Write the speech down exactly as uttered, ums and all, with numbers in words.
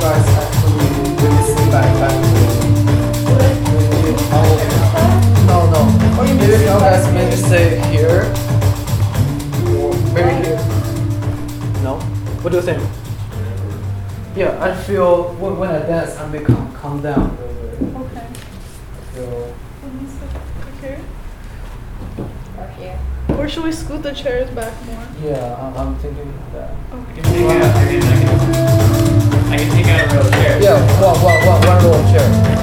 guys actually really sit back back to maybe all no no. Maybe you guys maybe stay here or maybe here. No? What do you think? Yeah, I feel when, when I dance I may calm, calm down. Okay. So, Let me sit here. Or here. Or should we scoot the chairs back more? yeah, I'm, I'm thinking that. I can take out, I can, I can, I can take out a real chair. Yeah, one, one, one, one row of chair.